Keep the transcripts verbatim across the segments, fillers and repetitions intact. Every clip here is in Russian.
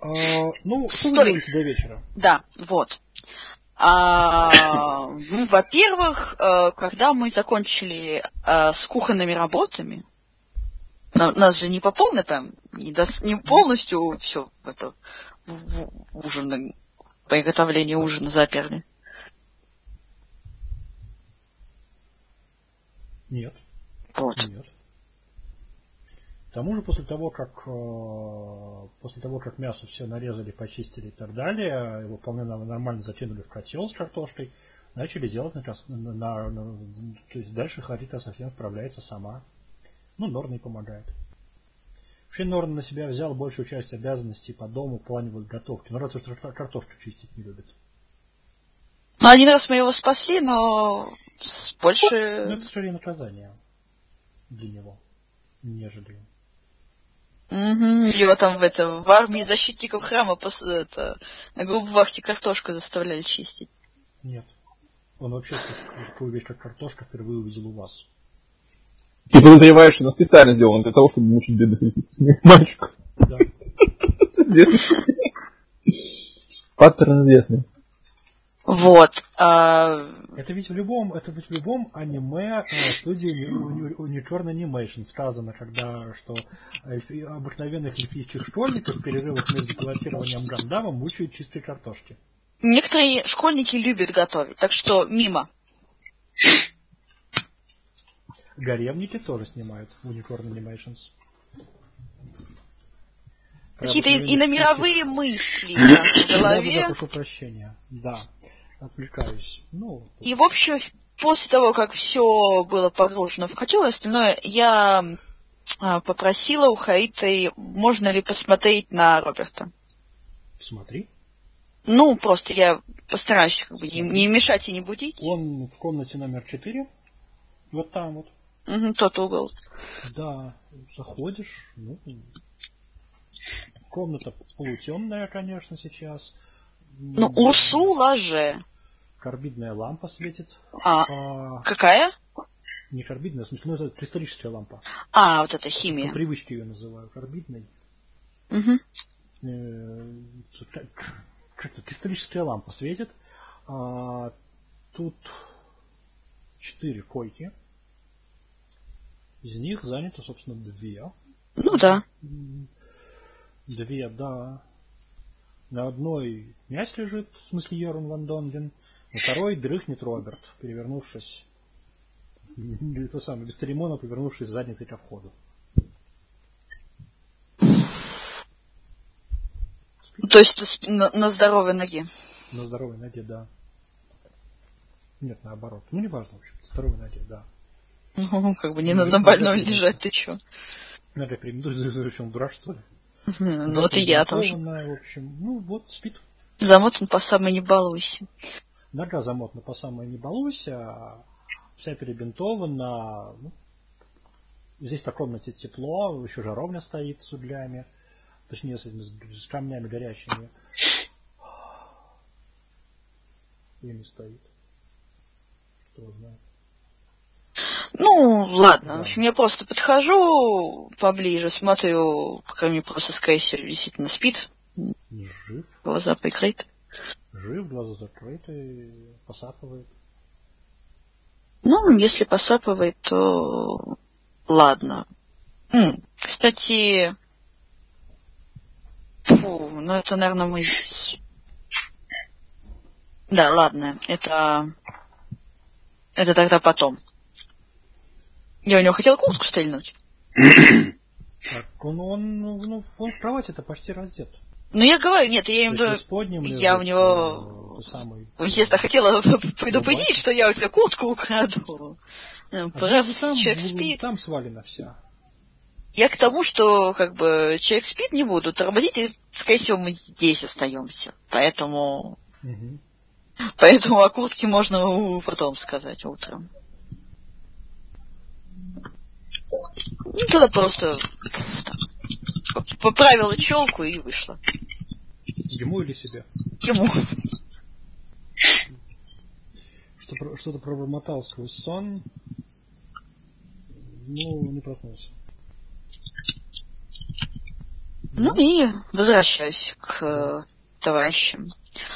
А, ну, что Стой. вы делаете до вечера? Да, вот. А, ну, во-первых, когда мы закончили с кухонными работами, нас же не по полной, прям, не, до, не полностью все это ужин, приготовление ужина заперли. Нет. Вот. Нет. К тому же после того, как после того, как мясо все нарезали, почистили и так далее, его вполне нормально закинули в котел с картошкой, начали делать на, на, на то есть дальше Харита совсем справляется сама. Ну, Норн ей помогает. Вообще Норн на себя взял большую часть обязанностей по дому в плане готовки. Но разве что картошку чистить не любит. Ну, один раз мы его спасли, но больше... Ну, это скорее наказание для него, нежели... Угу. Его там в, это, в армии защитников храма после, это, на губвахте картошку заставляли чистить. Нет. Он вообще такую вещь, как картошка, впервые увидел у вас. Ты подозреваешь, что она специально сделана для того, чтобы мучить бедных олимпийских мальчиков. Да. Паттерн известный. Вот. А... Это ведь в любом, это ведь в любом аниме студии Unicorn Animation сказано, когда что обыкновенных эльфийских школьников в перерывах между пилотированием Гандама мучают чистой картошки. Некоторые школьники любят готовить, так что мимо. Гаремники тоже снимают в Unicorn Animations. Какие-то иномировые мысли у нас в голове. Да, да, прошу прощения. Да, отвлекаюсь. Ну, и, в общем, после того, как все было погружено в котел и остальное, я попросила у Хариты, можно ли посмотреть на Роберта. Смотри. Ну, просто я постараюсь как бы, не, не мешать и не будить. Он в комнате номер четыре. Вот там вот. Угу, тот угол. Да, заходишь, ну... Комната полутемная, конечно, сейчас. Ну, Урсула же. Карбидная лампа светит. А, а какая? Не карбидная, в смысле, ну это кристаллическая лампа. А, вот это химия. По привычке ее называю карбидной. Угу. Как-то кристаллическая лампа светит. А, тут четыре койки. Из них занято, собственно, две. Ну да. Две, да. На одной князь лежит, в смысле Йорун ван Донген. На второй дрыхнет Роберт, перевернувшись. То самое, без церемона, повернувшись задницей ко входу. То есть на, на здоровой ноге? На здоровой ноге, да. Нет, наоборот. Ну, не важно, в общем. На здоровой ноге, да. Ну, как бы не ну, надо больной лежать, ты чё? Нога перементует, что он дурак, что ли? Ну, вот и я тоже. В общем, ну, вот, спит. Замотан по самой не балуйся. Нога замотана по самой не балуйся, вся перебинтована. Ну, здесь в комнате тепло, еще жаровня стоит с углями. Точнее, с, этими, с камнями горячими. Ими стоит. Кто знает. Ну, ладно. Да. В общем, я просто подхожу поближе, смотрю, пока мне просто скайсер действительно спит. Жив. Глаза прикрыты. Жив, глаза закрыты, посапывает. Ну, если посапывает, то ладно. М, кстати, фу, ну это, наверное, мы... Да, ладно, это... Это тогда потом. Я у него хотел куртку стрельнуть. Так, он, он, ну, он в кровати-то почти раздет. Ну, я говорю, нет, я им думаю, я у него, самый, естественно, хотела предупредить, что я у тебя куртку украду. А раз там, человек спит. Там свалена вся. Я к тому, что, как бы, человек спит, не буду тормозить, и, скорее всего, мы здесь остаемся. Поэтому... Угу. Поэтому о куртке можно потом сказать утром. Ну, тогда просто там, поправила челку и вышла. Ему или себе? Ему. Что, что-то пробормотал сквозь сон. Ну, не проснулся. Ну и возвращаюсь к э, товарищам.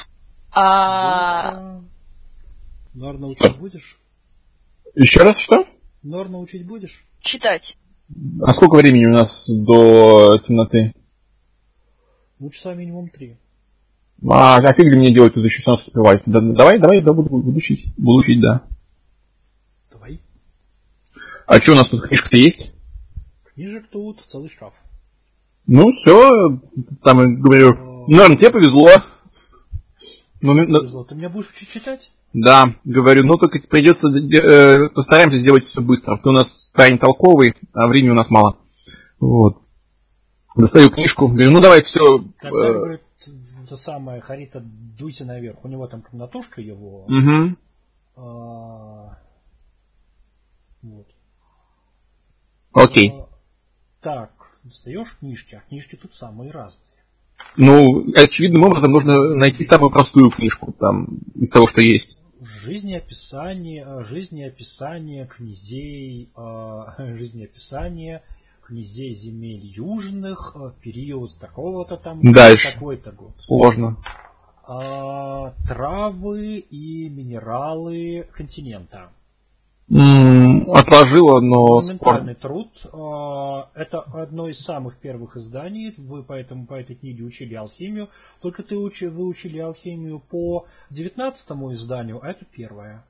А... Норна учить будешь? Еще раз что? Норна учить будешь? Читать. А сколько времени у нас до темноты? Ну, часа минимум три. А, а фиг ли мне делать тут еще сам успевать? Да, давай, давай, да, буду, буду учить. Буду учить, да. Давай. А что у нас тут, книжка-то есть? Книжек тут целый шкаф. Ну, все, самое говорю. Норм, тебе повезло. Ну, повезло. Ты меня будешь учить читать? Да, говорю, ну только придется, э, постараемся сделать все быстро. Ты у нас парень толковый, а времени у нас мало. Вот. Достаю книжку, говорю, ну давай все. Тогда, э... говорит, то самое, Харита, дуйте наверх. У него там комнатушка его. Угу. А... Вот. Окей. А... Так, достаешь книжки, а книжки тут самые разные. Ну, очевидным образом нужно найти самую простую книжку там из того, что есть. Жизнеописание, жизнеописание князей, жизнеописание князей земель южных, период такого-то там, дальше. Такой-то год. Сложно. А, травы и минералы континента. М-м, отложила, но... Монументальный труд. Это одно из самых первых изданий. Вы поэтому по этой книге учили алхимию. Только ты учи, вы учили алхимию по девятнадцатому изданию, а это первое.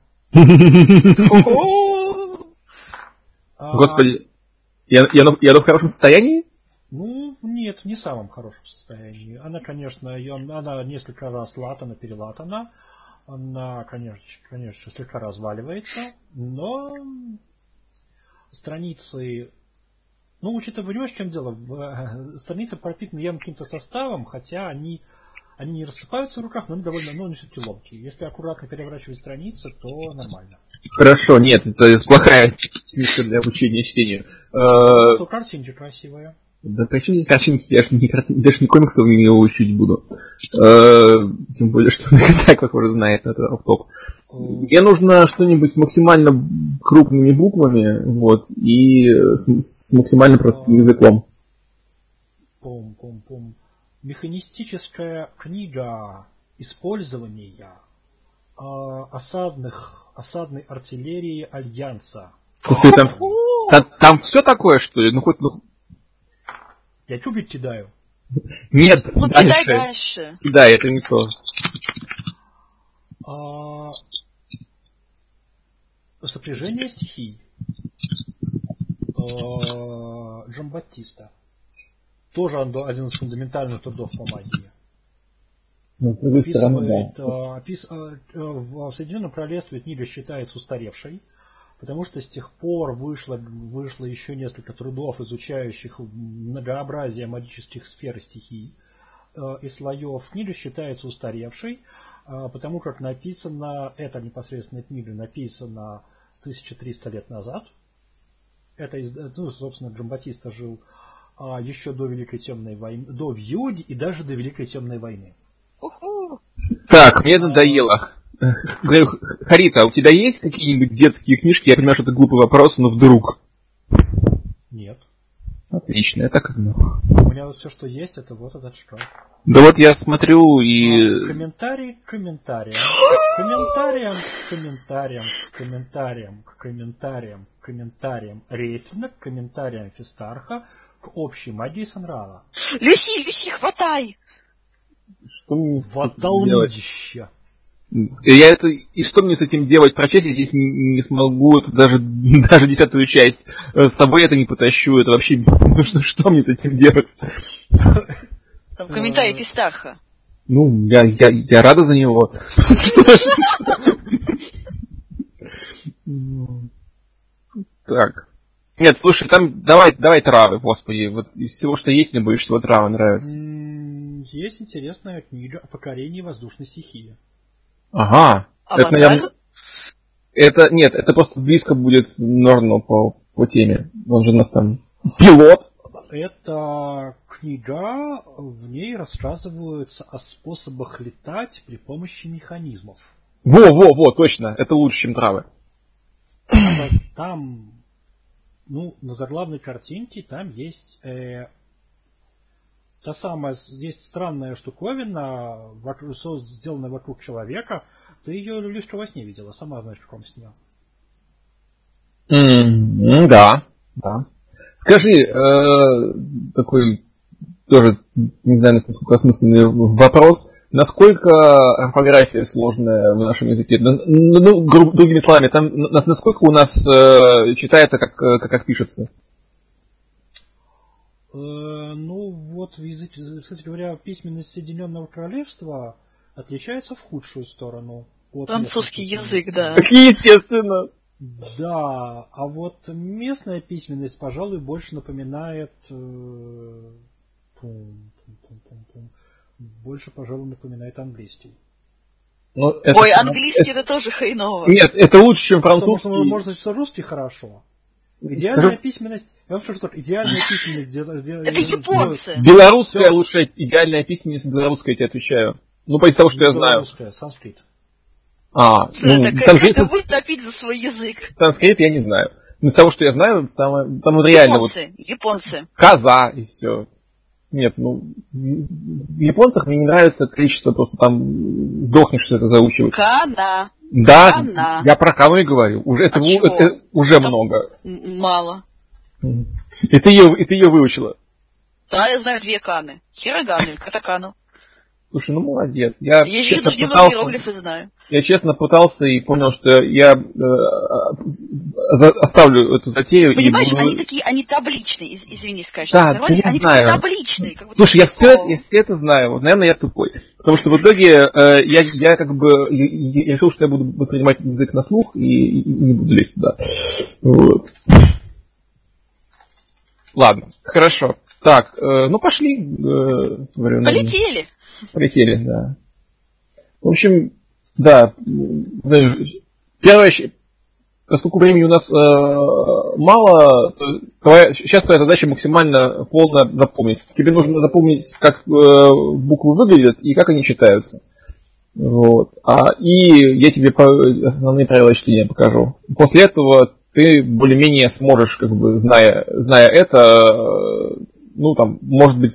Господи, я, я, я в хорошем состоянии? Ну, нет, в не самом хорошем состоянии. Она, конечно, ее, она несколько раз латана, перелатана. Она, конечно, конечно, слегка разваливается, но страницы, ну, учитывая, понимаешь, в чем дело, страницы пропитаны явно каким-то составом, хотя они, они не рассыпаются в руках, но они довольно, но они все-таки ломкие. Если аккуратно переворачивать страницы, то нормально. Хорошо, нет, это плохая книжка для обучения чтению. То картинки красивые. Да при чем здесь картинки? Я же не, даже не комиксовыми его учить буду. Э, тем более, что так, как уже знает, это офф-топ. Мне нужно что-нибудь с максимально крупными буквами, вот, и с, с максимально простым языком. Пум-пум-пум. Механистическая книга использования э, осадных, осадной артиллерии Альянса. Ты там, там, там все такое, что ли? Ну хоть, ну... Я чубик кидаю. Нет, ну, дальше. Кидай дальше. Да, это не то. А... Сопряжение стихий. А... Джамбаттиста. Тоже один из фундаментальных трудов по магии. Ну, описывает, да. опис... В Соединенном Королевстве книга считается устаревшей, потому что с тех пор вышло, вышло еще несколько трудов, изучающих многообразие магических сфер и стихий и слоев. Книга считается устаревшей, потому как написана, эта непосредственная книга написана тысяча триста лет назад. Это, ну, собственно, Джамбаттиста жил еще до Великой Темной войны, до Вьюги и даже до Великой Темной войны. Так, мне надоело. Говорю, Харита, а у тебя есть какие-нибудь детские книжки? Я понимаю, что это глупый вопрос, но вдруг. Нет. Отлично, я так и знал. У меня вот все, что есть, это вот этот шкаф. Да вот я смотрю и... А, комментарий к комментариям. Комментариям к комментариям к комментариям к комментариям к комментариям Рейслина, к комментариям Фистарха, к общей магии Санрала. Люси, Люси, хватай! Что мне Ваталмидище. Я это, и что мне с этим делать? Прочесть я здесь не, не смогу, это даже, даже десятую часть. С собой это не потащу, это вообще, ну что, что мне с этим делать? Там комментарий Фистарха. Ну, я, я, я рада за него. Так. Нет, слушай, там, давай, давай травы, господи, вот из всего, что есть, мне больше всего травы нравятся. Есть интересная книга о покорении воздушной стихии. Ага. Это, наверное, это, нет, это просто близко будет Норну по, по теме. Он же у нас там пилот. Это книга, в ней рассказываются о способах летать при помощи механизмов. Во-во-во, точно, это лучше, чем травы. Там, ну, на заглавной картинке там есть э, та самая, есть странная штуковина, вокруг, сделанная вокруг человека, ты ее лишь во сне видела, сама знаешь, в каком сне. Mm, да, да. Скажи, э, такой тоже, не знаю, насколько осмысленный вопрос, насколько орфография сложная в нашем языке? Ну, ну другими словами, там, насколько у нас э, читается, как, как, как пишется? Э, ну, вот, в языке, кстати говоря, письменность Соединенного Королевства отличается в худшую сторону. Французский язык, да. Так естественно. Да, а вот местная письменность, пожалуй, больше напоминает... Э, пум, пум, пум, пум, пум, больше, пожалуй, напоминает английский. Ну, это, Ой, английский это, это тоже хреново. Нет, это лучше, чем французский. Потому что можно сказать, русский хорошо. Идеальная Скажу... письменность... Я вам скажу так, идеальная письменность... Это японцы. Белорусская все. Лучше, идеальная письменность белорусская, я тебе отвечаю. Ну, по тому, что я знаю. Белорусская, санскрит. А, ну, так, санскрит... Каждый будет топить за свой язык. Санскрит я не знаю. Но из того, что я знаю, самое, там реально... Японцы, вот, японцы. Коза и все. Нет, ну, в японцах мне не нравится количество, просто там сдохнешь, что это заучивать. Кана. Да, Кана. Я про Кану и говорю. Уже, это, а это, это уже это много. Мало. И ты ее, и ты ее выучила? Да, я знаю две Каны. Хироганы, катакану. Слушай, ну молодец. Я, я еще даже немного иероглифы знаю. Я честно пытался и понял, что я э, оставлю эту затею. Понимаешь, и буду... они такие, они табличные, из, извини, скажешь, да, они знаю. такие табличные. Как Слушай, я все, я все это знаю. Вот, наверное, я тупой. Потому что в итоге э, я, я как бы я, я решил, что я буду воспринимать язык на слух и, и, и не буду лезть туда. Вот. Ладно, хорошо. Так, э, ну пошли. Э, говорю, Полетели. Полетели, да. В общем, да. Первое, поскольку времени у нас э, мало, то твоя, сейчас твоя задача максимально полно запомнить. Тебе нужно запомнить, как э, буквы выглядят и как они читаются. Вот. А, и я тебе основные правила чтения покажу. После этого ты более-менее сможешь, как бы, зная, зная это, ну, там, может быть,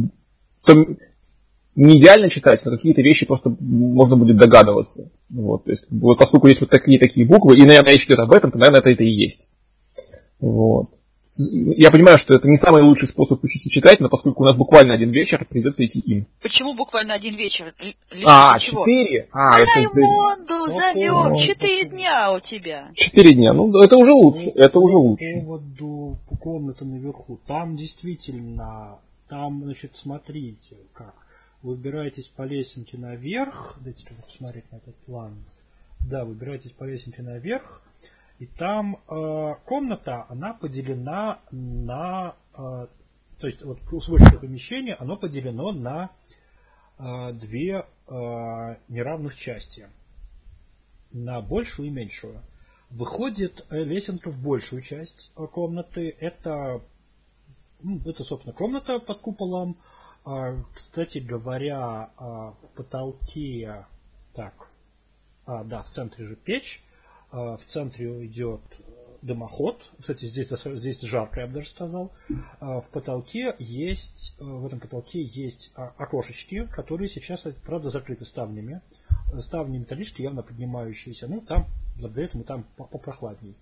не идеально читать, но какие-то вещи просто можно будет догадываться. Вот, то есть, вот, поскольку есть вот такие такие буквы, и, наверное, речь идет об этом, то, наверное, это, это и есть. Вот. Я понимаю, что это не самый лучший способ учиться читать, но поскольку у нас буквально один вечер, придется идти им. Почему буквально один вечер? Лишь а, четыре? А, Раймонду зовем, четыре дня у тебя. Четыре дня, ну это уже лучше, это уже лучше. По поводу комнаты наверху, там действительно, там, значит, смотрите, как. Выбираетесь по лесенке наверх, дайте посмотреть на этот план. Да, выбираетесь по лесенке наверх, и там э, комната, она поделена на, э, то есть вот свойство помещения, оно поделено на э, две э, неравных части, на большую и меньшую. Выходит э, лесенка в большую часть э, комнаты, это, ну, это, собственно, комната под куполом. А, кстати говоря, а, в потолке, так, а, да, в центре же печь, а, в центре идет дымоход, кстати, здесь, здесь жарко, я бы даже сказал, а, в потолке есть, в этом потолке есть окошечки, которые сейчас, правда, закрыты ставнями, ставни металлические, явно поднимающиеся, ну, там, благодаря этому там попрохладней.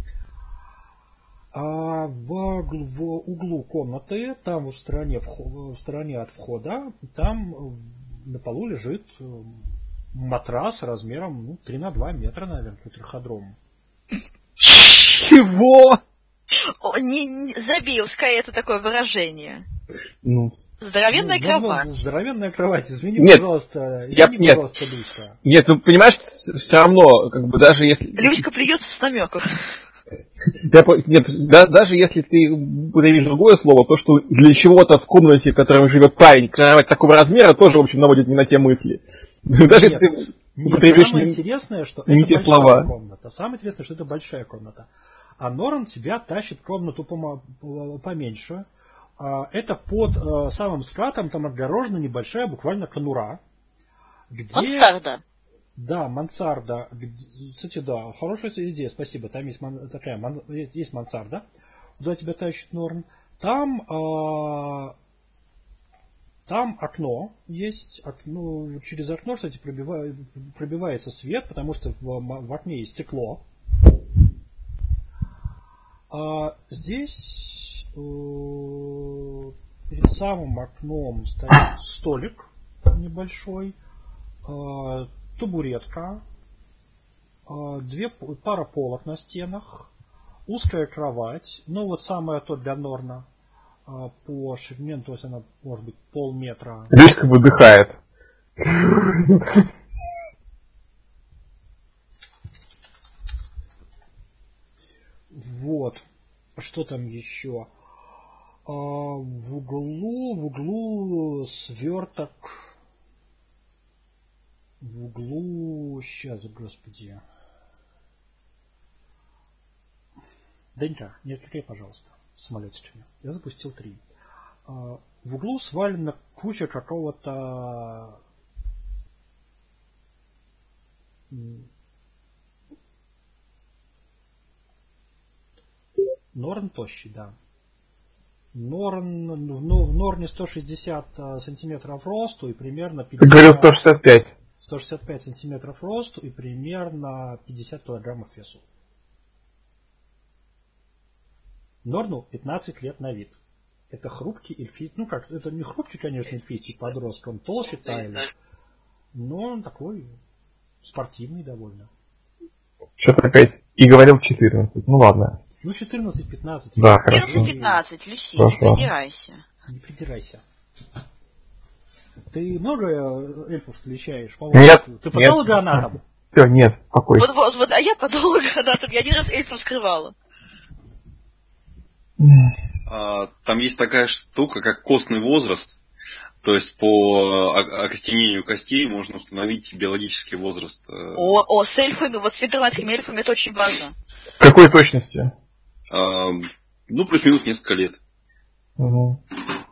А в, в углу комнаты, там в стороне, в стороне от входа, там на полу лежит матрас размером ну, три на два метра, наверное, траходром. Чего? О, не, не, забей, пускай это такое выражение. Ну. Здоровенная ну, кровать. Ну, здоровенная кровать, извини, нет, пожалуйста. Я, извини, нет, пожалуйста, Люська. Нет, ну понимаешь, все равно, как бы даже если... Люська плюется с намеков. Да, нет, да, даже если ты употребишь другое слово, то, что для чего-то в комнате, в которой живет парень, кровать такого размера, тоже, в общем, наводит не на те мысли. Даже нет, если ты нет, употребишь самое не, интересное, что не это те большая слова. комната. Самое интересное, что это большая комната. А Норан тебя тащит комнату поменьше. Это под самым скатом, там отгорожена небольшая буквально конура. Где... Мансарда. Да, мансарда. Кстати, да, хорошая идея, спасибо. Там есть такая, есть мансарда, куда тебя тащит Норн. Там, Там окно есть, окно, через окно, кстати, пробивает, пробивается свет, потому что в, в окне есть стекло. А здесь э, перед самым окном стоит столик небольшой, э, табуретка, э, две, пара полок на стенах, узкая кровать, ну вот самое то для Норна. По ширине, то есть она может быть полметра. Лишка выдыхает. Вот. Что там еще? А, в углу, в углу сверток. В углу... Сейчас, господи. Денька, не отвлекай, пожалуйста. Самолетиками. Я запустил три. В углу свалена куча какого-то Норн тощий, да. Норн, ну, в Норне сто шестьдесят сантиметров росту и примерно пятьдесят... Ты говорил сто шестьдесят пять. сто шестьдесят пять сантиметров росту и примерно пятьдесят килограммов весу. Норну пятнадцать лет на вид. Это хрупкий эльфийский, ну как, это не хрупкий, конечно, эльфийский подросток, он толще Тайля, но он такой спортивный довольно. Что-то опять и говорил четырнадцать, ну ладно. Ну четырнадцать-пятнадцать. Да, четырнадцать-пятнадцать, Люси, не придирайся. Не придирайся. Ты много эльфов встречаешь? Нет. Ты патологоанатом? Все, нет, спокойно. Вот, вот, вот, а я патологоанатом, я один раз эльфов скрывала. Там есть такая штука, как костный возраст. То есть по окостенению костей можно установить биологический возраст. О, о, с эльфами, вот с ветеринарскими эльфами это очень важно. Какой точности? А, ну, плюс-минус несколько лет. Угу.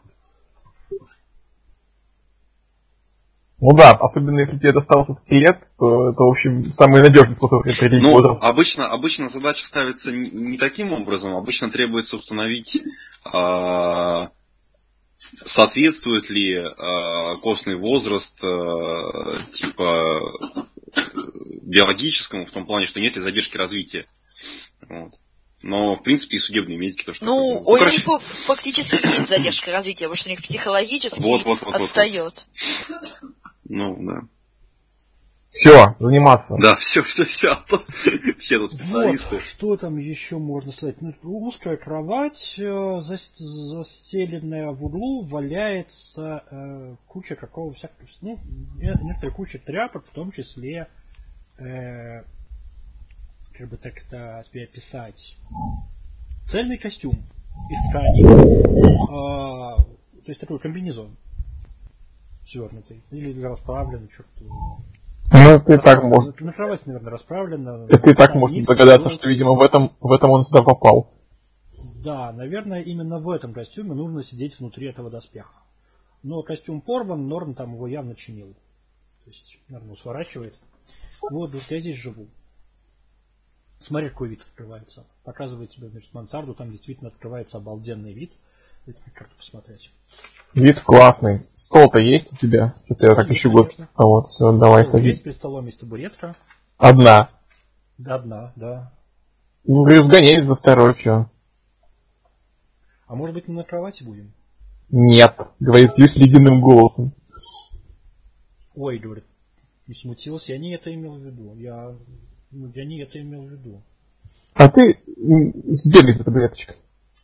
Ну да, особенно если тебе достался скелет, то это, в общем, самый надежный способ определить ну, возраст. Обычно, обычно задача ставится не, не таким образом. Обычно требуется установить, а, соответствует ли а, костный возраст а, типа биологическому, в том плане, что нет ли задержки развития. Вот. Но, в принципе, и судебные медики тоже. Ну, такое, у ну, эльфов фактически есть задержка развития, потому что у них психологически вот, вот, вот, отстает. Вот, вот. Ну, да. Все, заниматься. Да, все, все, все. Все тут специалисты. Вот, что там еще можно сказать? Ну, узкая кровать, э, застеленная в углу, валяется э, куча какого всякого, ну, некоторая куча тряпок, в том числе, э, как бы так это тебе описать, цельный костюм из ткани, э, то есть такой комбинезон свернутый или расправленный, черт. Ну, ты так можешь. На кровати, наверное, расправлено. Ты и так можешь догадаться, что, видимо, в этом, в этом он сюда попал. Да, наверное, именно в этом костюме нужно сидеть внутри этого доспеха. Но костюм порван, Норн там его явно чинил. То есть, наверное, сворачивает. Вот, вот я здесь живу. Смотри, какой вид открывается. Показывает тебе, значит, мансарду, там действительно открывается обалденный вид. Это как-то посмотреть. Вид классный. Стол-то есть у тебя? Что-то я так ищу год. А вот, все, давай садись. Есть перед столом есть табуретка. Одна. Одна, да. Ну, разгоняй за второй, что. А может быть, мы на кровати будем? Нет, говорит Люсь ледяным голосом. Ой, говорит, не смутился, я не это имел в виду. Я, я не это имел в виду. А ты сбегай за табуреточкой.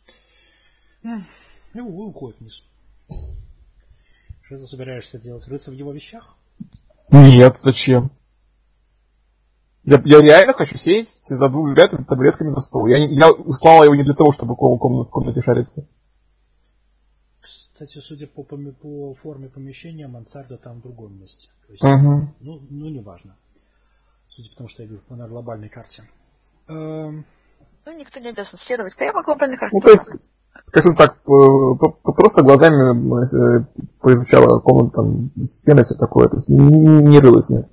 И уходит вниз. Что ты собираешься делать? Рыться в его вещах? Нет, зачем? Я, я реально хочу сесть за двумя ребятами таблетками на стол. Я, я услала его не для того, чтобы в комнате, в комнате шариться. Кстати, судя по, по форме помещения, мансарда там в другом месте. То есть, uh-huh. ну, ну, не важно. Судя по тому, что я вижу на глобальной карте. Эм... Ну, никто не обязан следовать прямо глобальной карте. Ну, то есть, скажем так, просто глазами поизучала комнату, там, стены, все такое, то есть не рылась, нет.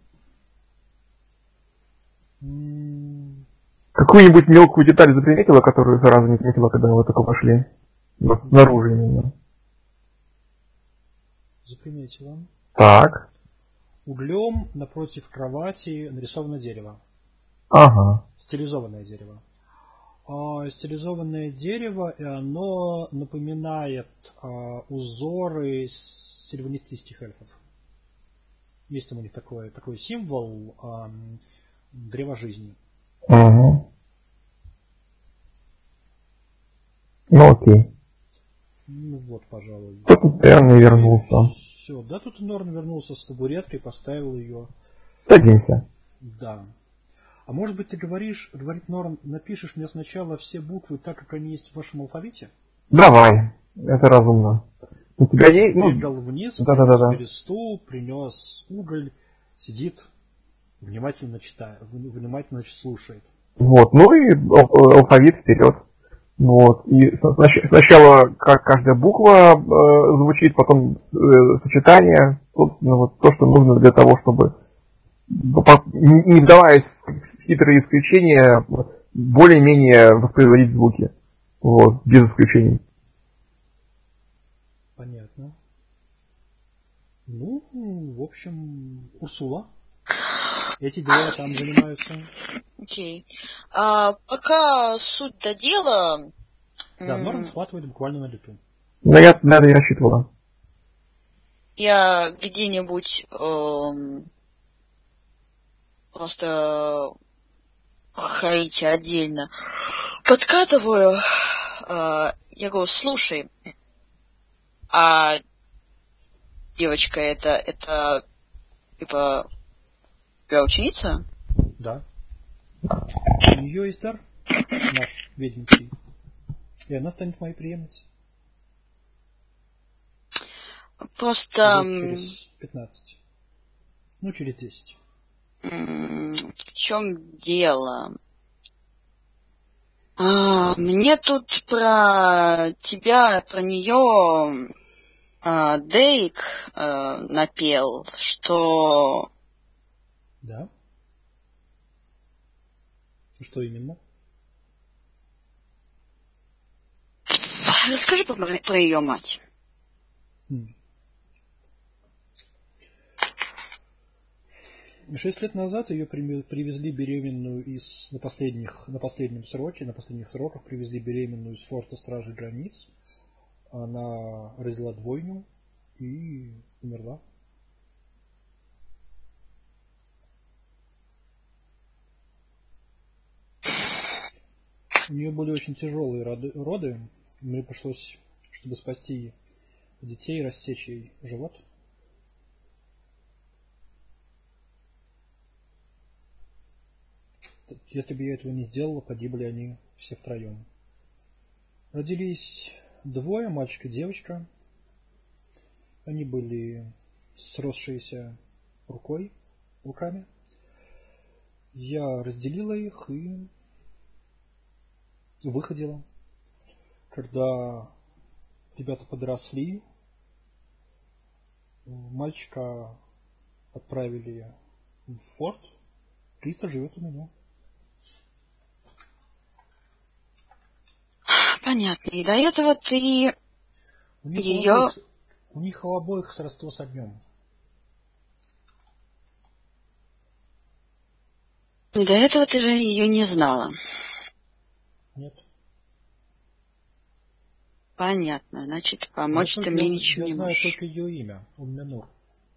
Mm. Какую-нибудь мелкую деталь заприметила, которую сразу не заметила, когда вы только вошли? Вот снаружи именно. Заприметила. Так. Углем напротив кровати нарисовано дерево. Ага. Стилизованное дерево. А, стилизованное дерево, и оно напоминает а, узоры серебрянистых эльфов. Есть там у них такой, такой символ а, древа жизни. Угу. Ну окей. Ну вот, пожалуй. Тут Норн вернулся. Все, да, тут Норн вернулся с табуреткой, поставил ее. Садимся. Да. А может быть ты говоришь, говорит Норн, напишешь мне сначала все буквы так, как они есть в вашем алфавите? Давай. Это разумно. У тебя есть... Передал Ну, вниз, да, да, да, да. принес бересту, принес уголь, сидит, внимательно читает, внимательно слушает. Вот, ну и алфавит вперед. Вот. И сначала как каждая буква э, звучит, потом э, сочетание, собственно, вот то, что нужно для того, чтобы, не вдаваясь в хитрые исключения, более-менее воспроизводить звуки. Вот, без исключений. Понятно. Ну, в общем, Урсула. Эти двое там занимаются. Окей. Okay. А, пока суть до дела... Да, Норн схватывает буквально на лету. Ну, я на это и рассчитывала. Я где-нибудь эм, просто ходите отдельно подкатываю. Э, я говорю, слушай, а девочка это, это типа твоя ученица? Да. У нее есть дар, наш ведьминский, и она станет моей преемницей. Просто... Лет через пятнадцать. Ну, через десять. В чем дело? А, мне тут про тебя, про нее а, Дейк а, напел, что... Да? Что именно? Расскажи про, про ее мать. Хм. Шесть лет назад ее привезли беременную из на последних на последнем сроке, на последних сроках привезли беременную из форта Стражи Границ. Она родила двойню и умерла. У нее были очень тяжелые роды, роды. Мне пришлось, чтобы спасти детей, рассечь ей живот. Если бы я этого не сделала, погибли они все втроем. Родились двое, мальчик и девочка. Они были сросшиеся рукой, руками. Я разделила их и выходила. Когда ребята подросли, мальчика отправили в форт. Криста живет у меня. Понятно. И до этого ты у них ее... У обоих, у них у обоих сродство с огнем. И до этого ты же ее не знала. Нет. Понятно. Значит, помочь ты мне ничем я не знаю можешь. только ее имя. Умменур.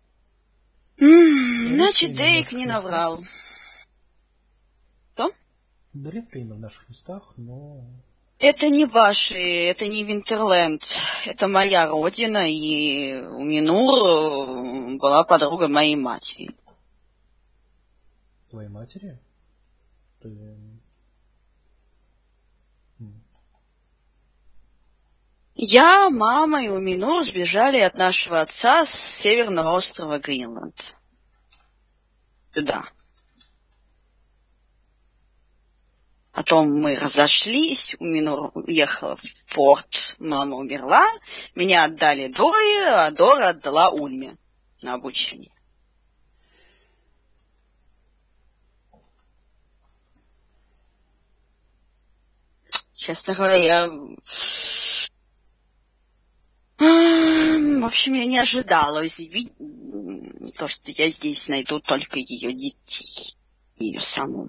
Mm, значит, Дейк не наврал. Что? Редкое имя в наших местах, но... Это не ваши, это не Винтерленд. Это моя родина, и Уминур была подруга моей матери. Твоей матери? Ты... Я, мама и Уминур сбежали от нашего отца с северного острова Гринланд. Да. Потом мы разошлись, Уминур уехала в форт, мама умерла, меня отдали Доре, а Дора отдала Ульме на обучение. Честно говоря, я... В общем, я не ожидала увидеть то, что я здесь найду только ее детей. Ее саму.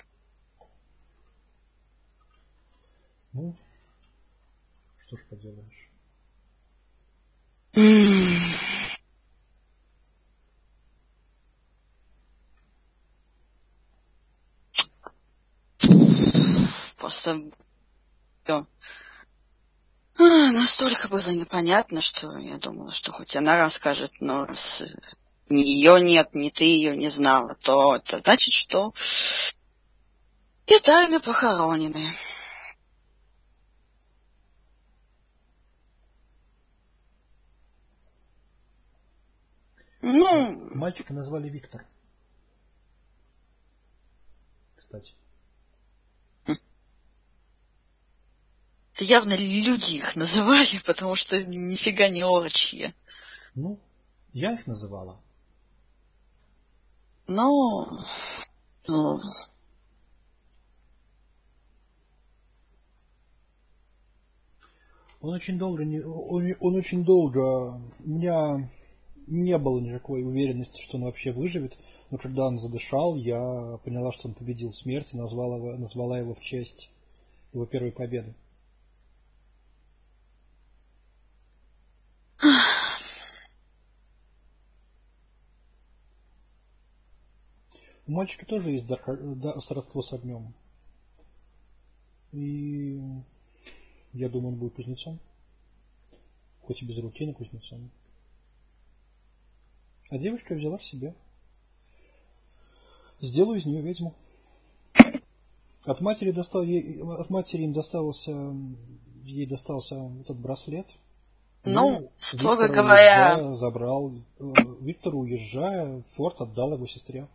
Ну, что ж поделаешь. Просто все настолько было непонятно, что я думала, что хоть она расскажет, но раз ни ее нет, ни ты ее не знала, то это значит, что и тайны похоронены. Ну... Мальчика назвали Виктор. Кстати. Это явно люди их называли, потому что нифига не орочье. Ну, я их называла. Ну... ну... Он очень долго не, он, он очень долго, у меня не было никакой уверенности, что он вообще выживет, но когда он задышал, я поняла, что он победил смерть и назвала его, назвала его в честь его первой победы. У мальчика тоже есть дар, да, сродство с огнем. И я думаю, он будет кузнецом. Хоть и без руки, но кузнецом. А девушка взяла в себе. Сделаю из нее ведьму. От матери достал ей, от матери им достался, ей достался этот браслет. Ну, ну строго Виктор, говоря... уезжая, забрал. Виктору, уезжая, Форд отдал его сестре.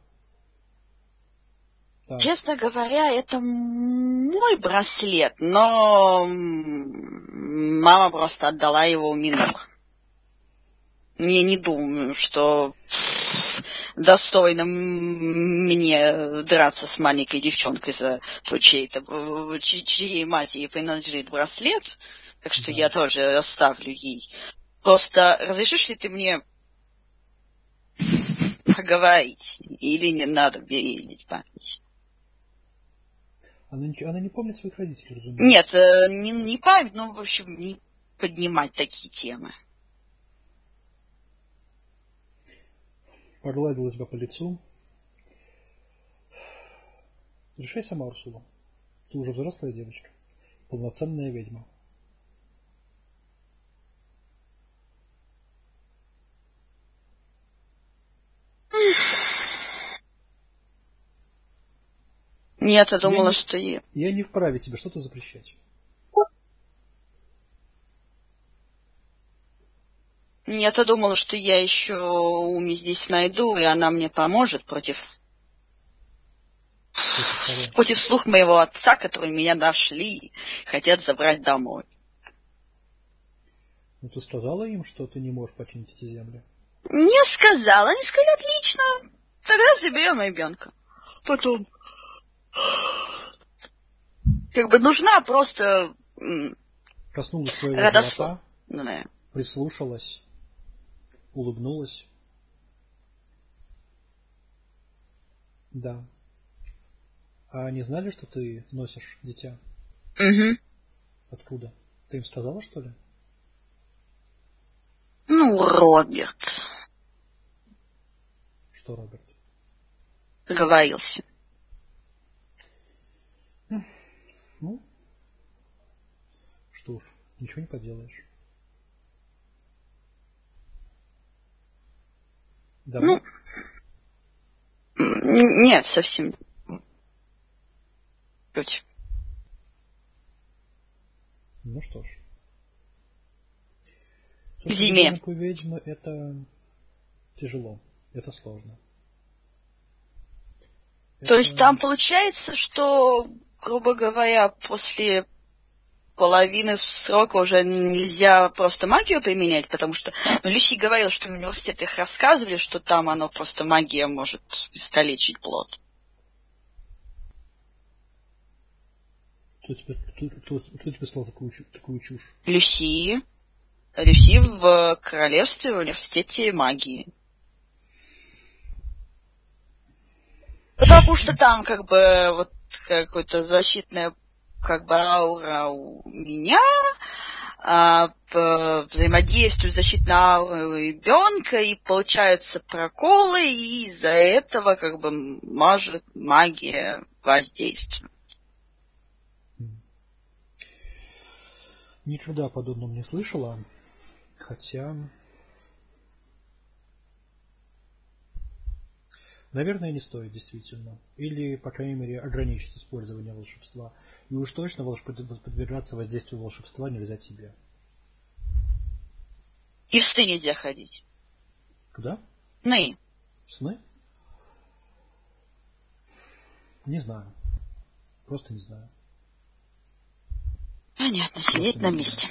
Так. Честно говоря, это мой браслет, но мама просто отдала его Минор. Я не думаю, что достойно мне драться с маленькой девчонкой за то, чьей-то, чьей матери принадлежит браслет, так что да. Я тоже оставлю ей. Просто разрешишь ли ты мне поговорить, или не надо бередить память? Она не, она не помнит своих родителей, разумеется. Нет, не, не память, но, в общем, не поднимать такие темы. Погладила тебя по лицу. Решай сама, Урсула. Ты уже взрослая девочка. Полноценная ведьма. Нет, я думала, я не, что я... Я не вправе тебе что-то запрещать. Нет, я думала, что я еще Уми здесь найду, и она мне поможет против... Против, против слух моего отца, которые меня нашли, хотят забрать домой. Ну, ты сказала им, что ты не можешь починить эти земли? Не сказала. Они сказали, отлично. Тогда заберем ребенка. Потом... Как бы нужна просто... Коснулась своего родослов... живота, ну, да. Прислушалась, улыбнулась. Да. А они знали, что ты носишь дитя? Угу. Откуда? Ты им сказала, что ли? Ну, Роберт. Что Роберт? Договорился. Ну, что ж, ничего не поделаешь. Давно? Ну, нет, совсем. Чуть. Ну что ж. К зиме. Ребенок у ведьмы это тяжело, это сложно. То это... есть там получается, что, грубо говоря, после половины срока уже нельзя просто магию применять, потому что ну, Люси говорила, что в университетах рассказывали, что там оно просто магия может искалечить плод. Кто тебе, кто, кто, кто тебе сказал такую, такую чушь? Люси. Люси в Королевстве в университете магии. Потому что там как бы вот какая-то защитная как бы аура у меня, а, взаимодействует защитная аура у ребенка, и получаются проколы, и из-за этого как бы может магия воздействовать. Никогда о подобном не слышала, хотя... Наверное, не стоит, действительно. Или, по крайней мере, ограничить использование волшебства. И уж точно подвергаться воздействию волшебства нельзя тебе. И в сны нельзя ходить. Куда? Сны. Сны? Не знаю. Просто не знаю. Понятно, сидеть на месте.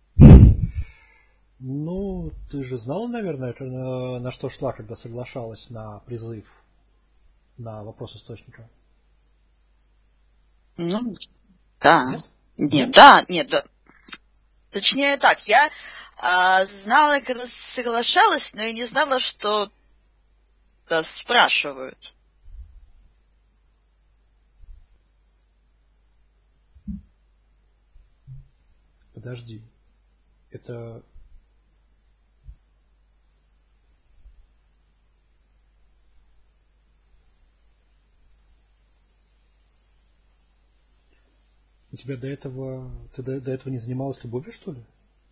Ну, ты же знала, наверное, на, на что шла, когда соглашалась на призыв, на вопрос источника? Ну, да. Нет? Нет, Нет? да, нет, да. Точнее так, я а, знала, когда соглашалась, но я не знала, что да, спрашивают. Подожди. Это... У тебя до этого... Ты до, до этого не занималась любовью, что ли?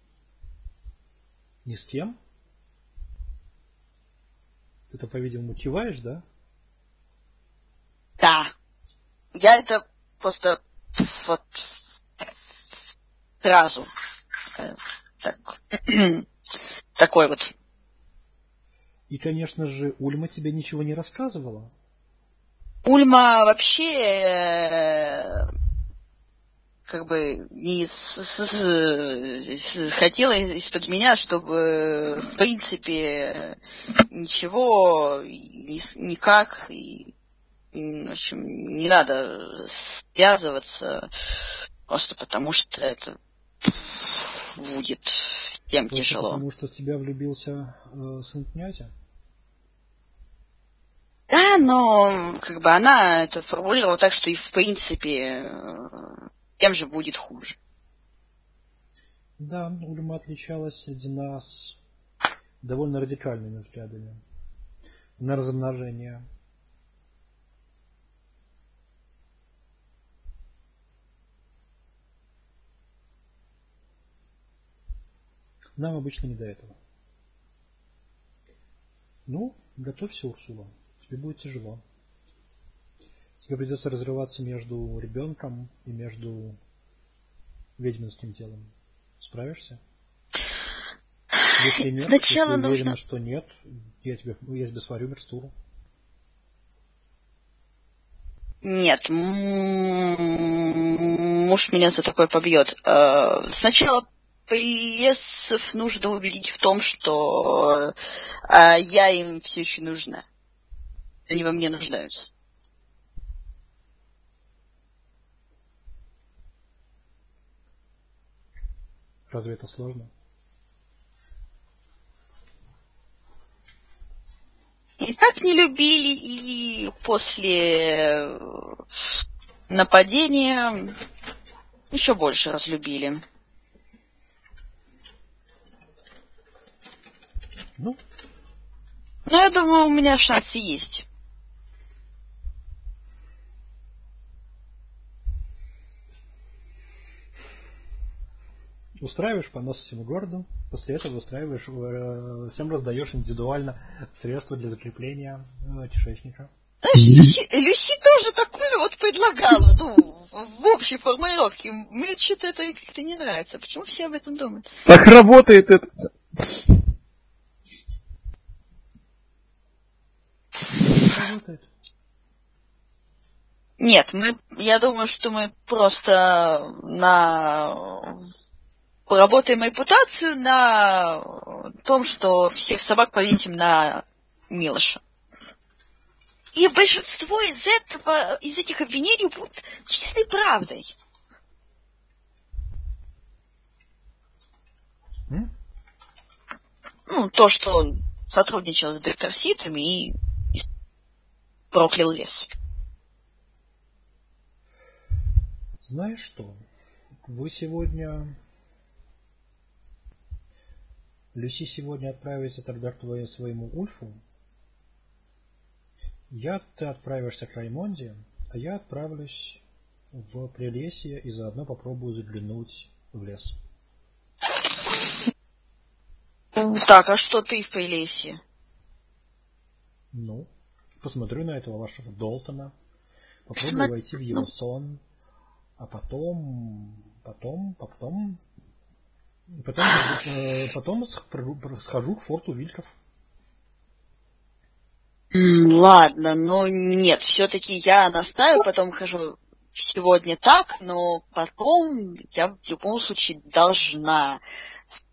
Ни с кем? Ты-то, по-видимому, киваешь, да? Да. Я это просто вот сразу э, так, такой вот. И, конечно же, Ульма тебе ничего не рассказывала. Ульма вообще э, как бы не с, с, с, хотела из-под меня, чтобы в принципе ничего ни, никак и, в общем, не надо связываться просто потому, что это будет тем Просто тяжело. Потому что в тебя влюбился э, сын князя? Да, но как бы она это формулировала так, что и в принципе тем же будет хуже. Да, Ульма отличалась среди нас довольно радикальными взглядами на размножение. Нам обычно не до этого. Ну, готовься, Урсула. Тебе будет тяжело. Тебе придется разрываться между ребенком и между ведьминским делом. Справишься? Если нет, Сначала если уверена, нужно... что нет, я тебе, я тебе сварю микстуру. Нет, муж меня за такое побьет. Сначала прессов нужно убедить в том, что я им все еще нужна. Они во мне нуждаются. Разве это сложно? И так не любили, и после нападения еще больше разлюбили. Ну? Но я думаю, у меня шансы есть. Устраиваешь понос всему городу, после этого устраиваешь, э, всем раздаешь индивидуально средства для закрепления э, кишечника. Знаешь, Люси, Люси тоже такое вот предлагала, ну, в общей формулировке. Мне что-то это как-то не нравится. Почему все об этом думают? Так работает это. Работает. Нет, мы, я думаю, что мы просто на... поработаем репутацию на том, что всех собак повесим на Милоша. И большинство из этого, из этих обвинений будут чистой правдой. М? ну, то, что он сотрудничал с докторситами и, и проклял лес. Знаешь что? Вы сегодня... Люси сегодня отправится тогда к твоему своему Ульфу. Я, ты отправишься к Раймонде, а я отправлюсь в Прелесье и заодно попробую заглянуть в лес. Так, а что ты в Прелесье? Ну, посмотрю на этого вашего Долтона, попробую Смо... войти в его сон, а потом, потом, потом, потом, потом схожу к форту Вильков. Ладно, но нет, все-таки я настаиваю, потом хожу сегодня так, но потом я в любом случае должна с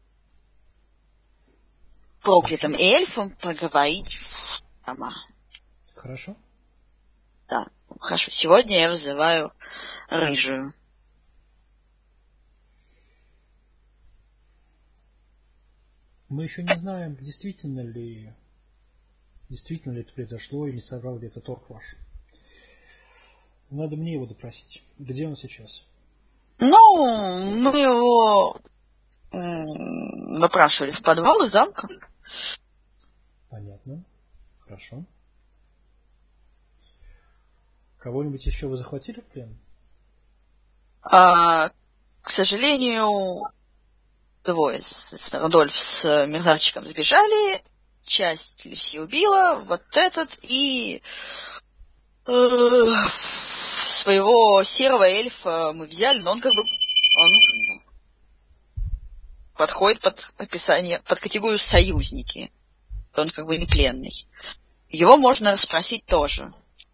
проклятым эльфом поговорить сама. Хорошо? Да, хорошо. Сегодня я вызываю рыжую. Мы еще не знаем, действительно ли действительно ли это произошло и не соврал ли это торг ваш. Надо мне его допросить. Где он сейчас? Ну, мы его м- допрашивали в подвале замка. Понятно. Хорошо. Кого-нибудь еще вы захватили в плен? А, к сожалению, двое. Рудольф с мерзавчиком сбежали, часть Люси убила, вот этот и э, своего серого эльфа мы взяли, но он как бы он подходит под описание, под категорию союзники. Он как бы не пленный. Его можно расспросить тоже.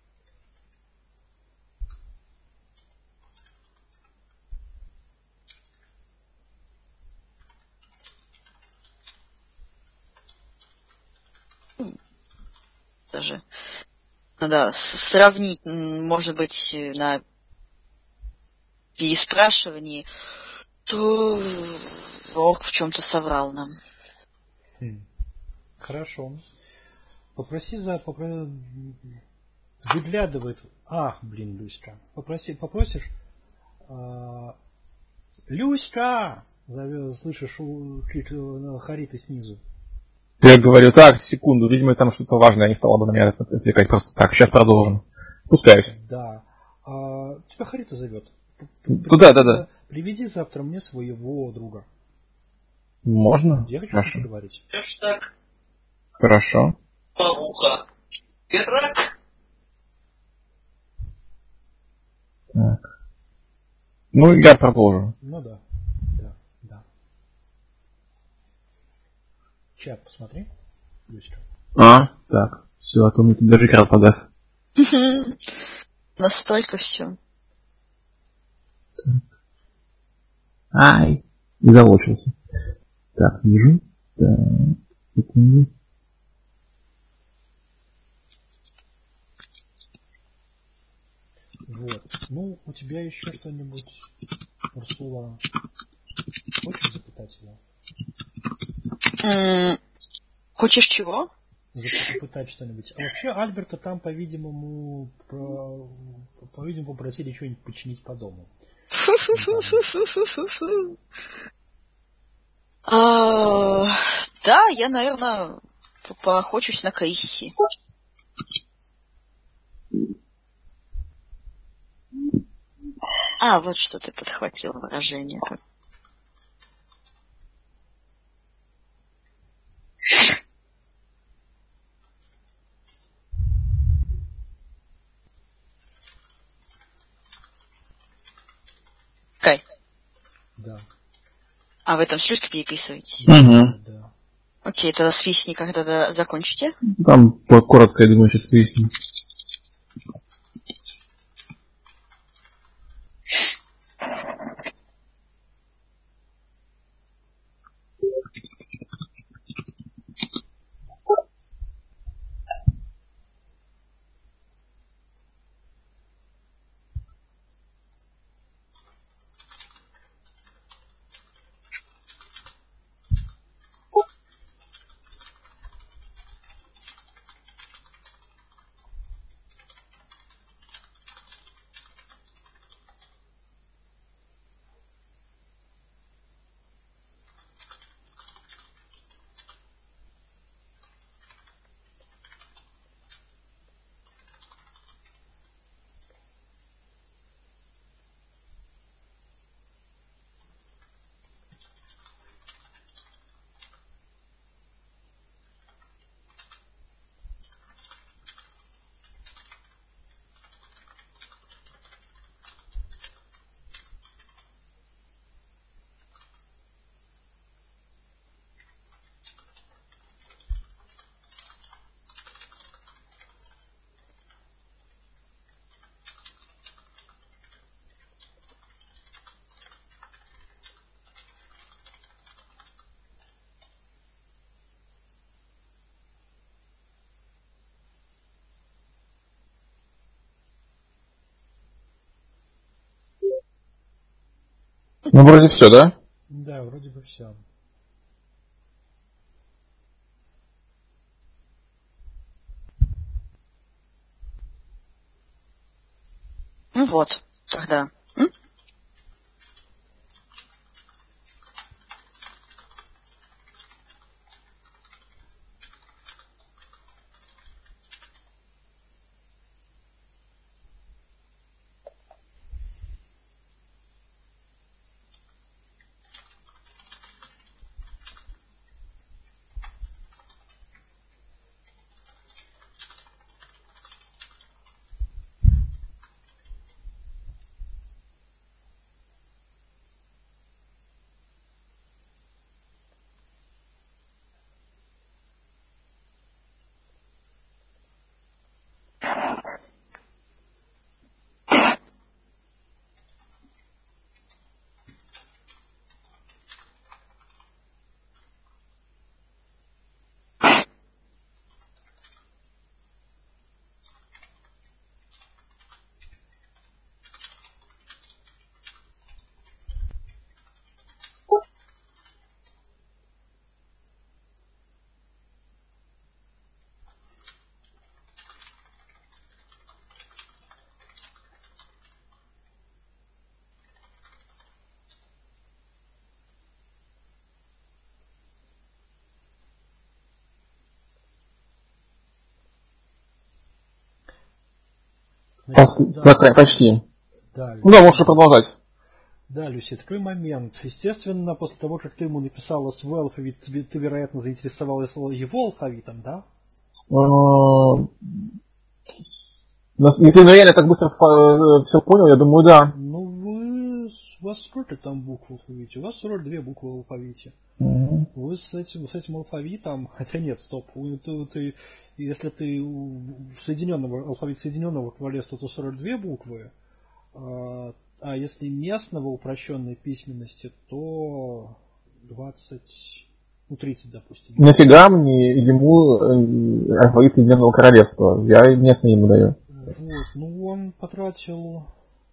Даже надо сравнить, может быть, на переспрашивании, то Волк в чем-то соврал нам. Хм. Хорошо. Попроси за... Попро... Выглядывает... А, блин, Люська. Попроси, попросишь... А... Люська! Зовет, слышишь, крик Хариты снизу. Я говорю, так, секунду, видимо, там что-то важное, не стало бы на меня отвлекать просто так. Сейчас продолжим. Пускаюсь. Да. А, тебя Харита зовет. Ну да, да, да. Приведи завтра мне своего друга. Можно? Я хочу Хорошо. поговорить. Ж так, Хорошо. пауха. Пирак. Так. Ну, я продолжу. Ну да. Да, да. Чат посмотри. Люська. А, так. Все, а то мне тут даже экран подаст. Настолько все. Ай, не залочился. Так, вижу. Так, секунду. Вот. Ну, у тебя еще что-нибудь, Урсула? Хочешь запытать его? М- Хочешь чего? Запытать что-нибудь. А вообще Альберта там, по-видимому, про... по-видимому, попросили что-нибудь починить по дому. А, да, я, наверное, поохочусь на Крисси. А, вот что ты подхватил выражение. Кай. Да. А вы там с Люськой переписываетесь? Угу. Да. Окей, тогда свистни, когда закончите. Там коротко, я думаю, сейчас выясним. Ну, вроде все, да? Да, вроде бы все. Ну вот, тогда. М? Пос... Да, Да, почти. да, Ну да, можешь продолжать. да, Люси, такой момент. Естественно, после того, как ты ему написала свой алфавит, тебе, ты, вероятно, заинтересовалась его алфавитом, да? Если ты реально так быстро все понял, я думаю, да. Ну, вы... У вас сколько там букв в алфавите? У вас сорок две буквы в алфавите. Mm-hmm. Вы с этим, с этим алфавитом... Хотя нет, стоп. Ты, ты, если ты в соединенном алфавите Соединенного Королевства, то сорок две буквы. А, а если местного упрощенной письменности, то двадцать... Ну, тридцать, допустим. Нафига мне ему алфавит Соединенного Королевства? Я местный ему даю. Вот, ну он потратил...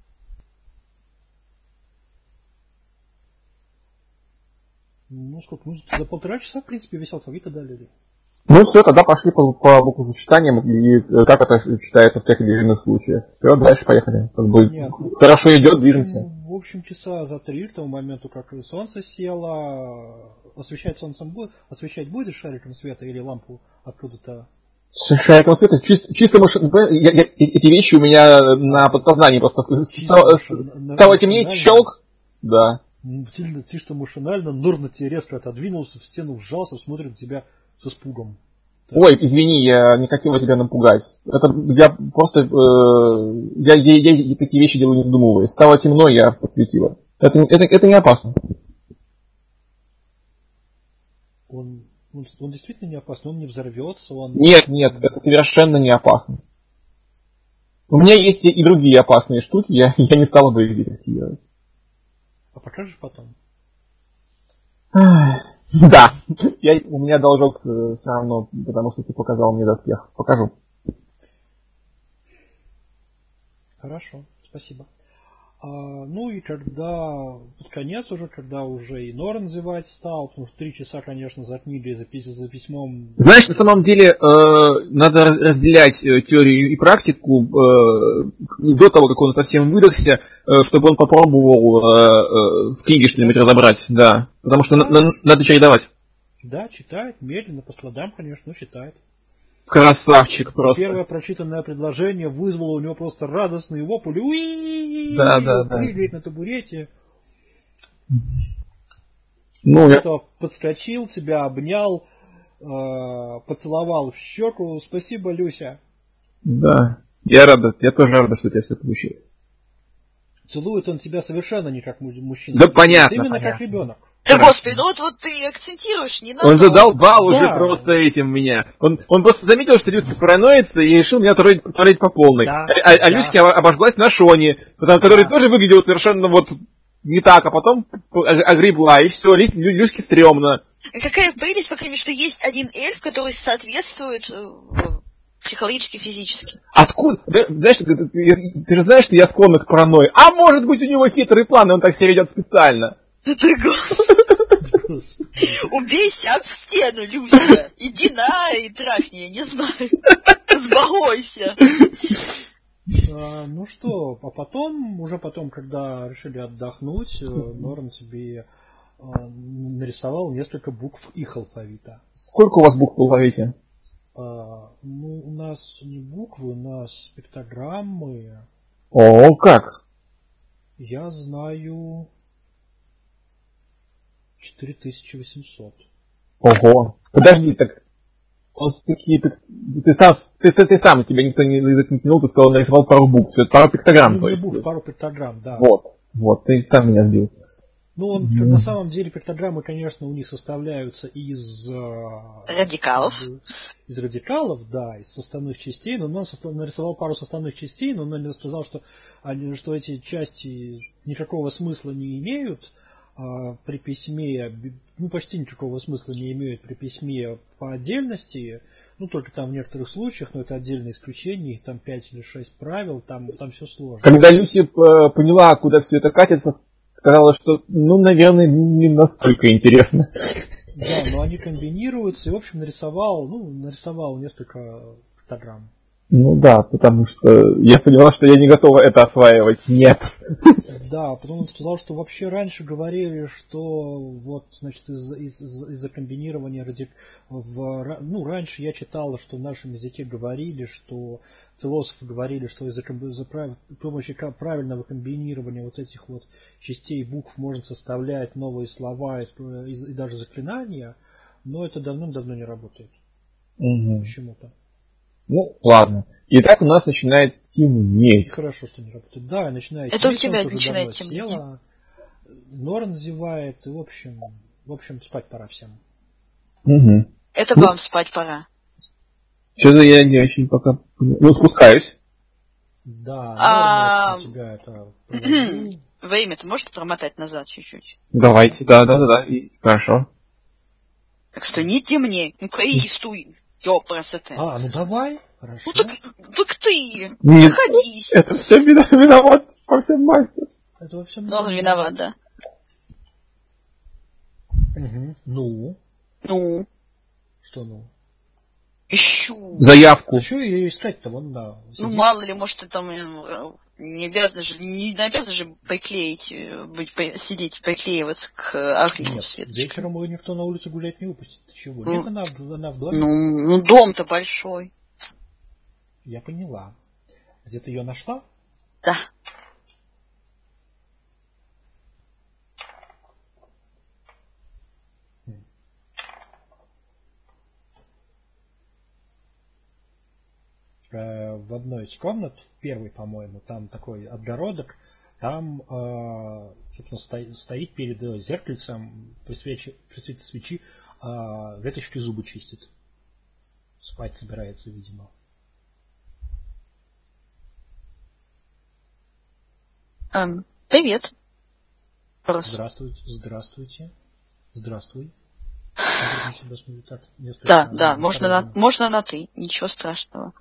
Ну, сколько, ну, за полтора часа, в принципе, весь алфавит одолели. Ну все, тогда пошли по, по буквосочетаниям и как это читается в тех или иных случаях. Все, дальше поехали. Как бы Понятно. хорошо идет, в общем, движемся. В общем, часа за три, к тому моменту, как солнце село, освещать солнцем будет, освещать будет шариком света или лампу откуда-то? Шариком света, чисто, чисто машин... я, я, эти вещи у меня на подсознании просто стало, стало темнеть, щелк. Да. Чисто машинально, Нурна тебе резко отодвинулся, в стену вжался, смотрит на тебя с испугом. Так. Ой, извини, я не хотел тебя напугать. Это я просто... Э, я, я, я, я такие вещи делаю не задумываясь. Стало темно, я подсветила. Это, это, это не опасно. Он, он, он действительно не опасен, он не взорвется, он... Нет, нет, это совершенно не опасно. У меня есть и другие опасные штуки, я, я не стала бы их здесь активировать. А покажешь потом? Да, я, у меня должок э, все равно, потому что ты показал мне доспех. Покажу. Хорошо, спасибо. А, ну и когда, под конец уже, когда уже и Норн зевать стал, потому что три часа, конечно, затмили за, за письмом. Знаешь, на самом деле, э, надо разделять э, теорию и практику э, до того, как он совсем выдохся, э, чтобы он попробовал э, э, в книге что-нибудь разобрать, да. Потому что да. на, на, надо чередовать. Да, читает, медленно, по складам, конечно, но читает. Красавчик просто. Первое прочитанное предложение вызвало у него просто радостный вопль. Уи! Да, да, да. Прыгает на табурете. Ну, я... подскочил, тебя обнял, э, поцеловал в щеку. Спасибо, Люся. Да, я рада, я тоже рада, что у тебя все получилось. Целует он тебя совершенно не как мужчина. Да понятно, именно понятно. как ребенок. Да господи, ну вот, вот ты акцентируешь, не надо. Он задолбал да. уже просто этим меня. Он, он просто заметил, что Люська параноится и решил меня троллить, троллить по полной. Да, а а да. Люська обожглась на Шоне, который да. тоже выглядел совершенно вот не так, а потом огребла, и все, Лю, Люське стрёмно. Какая прелесть, по крайней мере, что есть один эльф, который соответствует Психологически, физически. Откуда? Да, знаешь, ты, ты, ты, ты же знаешь, что я склонна к паранойи. А может быть, у него хитрый план, и он так себя ведет специально. Это голос. Убейся об стену, Люся. Иди на и трахни, я не знаю. Сбогойся. А, ну что, а потом, уже потом, когда решили отдохнуть, Норн себе а, нарисовал несколько букв их алфавита. Сколько у вас букв в алфавите? А, ну, у нас не буквы, у нас пиктограммы. О, как? Я знаю четыре тысячи восемьсот. Ого. Подожди, так вот такие, ты, ты, сам, ты, ты, ты сам, тебя никто не язык не тянул, ты сказал, нарисовал пару букв. Это пару пиктограмм. Ну, не букв, пару пиктограмм, да. Вот, вот, ты сам меня сбил. Ну, он, mm. на самом деле, пиктограммы, конечно, у них составляются из... Радикалов. Из радикалов, да, из составных частей. Но он состав, нарисовал пару составных частей, но он сказал, что, они, что эти части никакого смысла не имеют а, при письме, ну, почти никакого смысла не имеют при письме по отдельности. Ну, только там в некоторых случаях, но это отдельное исключение, их там пять или шесть правил, там, там все сложно. Когда Люси поняла, куда все это катится, сказала, что, ну, наверное, не настолько интересно. Да, но они комбинируются, и, в общем, нарисовал, ну, нарисовал несколько пиктограмм. Ну да, потому что я поняла, что я не готова это осваивать. Нет. Да, потом он сказал, что вообще раньше говорили, что вот, значит, из-за из, из, из комбинирования радик... в, ну, раньше я читала, что в нашем языке говорили, что философы говорили, что из-за за прав... при помощи правильного комбинирования вот этих вот частей букв можно составлять новые слова и, и, и даже заклинания, но это давным-давно не работает. Угу. Почему-то. Ну, ладно. И так у нас начинает темнеть. Хорошо, что не работает. Да, начинает это темнеть. Это у тебя начинает темнеть. Норн зевает, и в общем, в общем, спать пора всем. Угу. Это ну, вам спать пора. Что-то я не очень пока... Ну, спускаюсь. Да, а... Норн, у тебя это... Время-то можете промотать назад чуть-чуть? Давайте, да-да-да, и хорошо. Так что не темней, ну-ка и стуй. Ёпрасоте. А, ну давай, хорошо. Ну так, так ты, Нет, находись. Это все виноват по всем мастер. Это во всем Норн виноват, да. Угу. Ну? Ну? Что ну? Ищу. Заявку. А что ее искать-то, вон, да. Ну, мало ли, может, ты там не обязаны же, не обязаны же приклеить, быть, сидеть, приклеиваться к огню. Нет, Светочка. Вечером ее никто на улицу гулять не выпустит. Ты чего? Ну, нет, она, она в доме. Ну, ну, дом-то большой. Я поняла. Где ты ее нашла? Да. В одной из комнат, первой, по-моему, там такой отгородок, там, э, собственно, стоит, стоит перед зеркальцем, при свете, при свете свечи, э, веточки зубы чистит. Спать собирается, видимо. Эм, привет. Просто. Здравствуйте, здравствуйте. Здравствуй. Так, да, да, можно на, можно на ты, ничего страшного.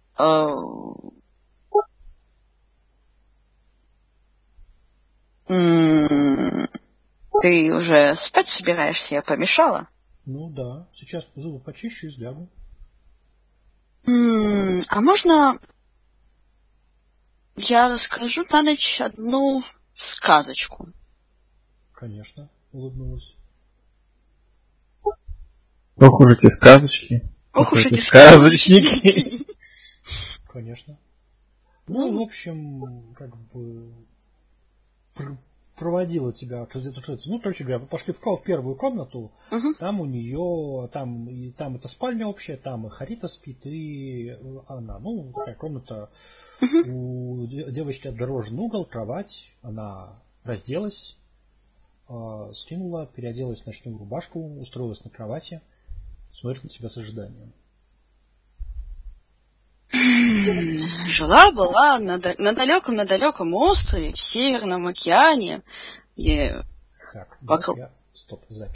Ты уже спать собираешься, я помешала? Ну да, сейчас зубы почищу и лягу. А можно я расскажу на ночь одну сказочку? Конечно, улыбнулась. Ох уж эти сказочки. Ох уж эти сказочники. Конечно. Ну, в общем, как бы проводила тебя, ну, короче говоря, пошли в первую комнату, uh-huh. там у нее, там, и, там это спальня общая, там и Харита спит, и она, ну, такая комната, uh-huh. у девочки отгорожен угол, кровать, она разделась, э, скинула, переоделась в ночную рубашку, устроилась на кровати, смотрит на тебя с ожиданием. Жила-была на, на далеком-на далеком острове в Северном океане. И... Так, вокруг... я... Стоп, запись.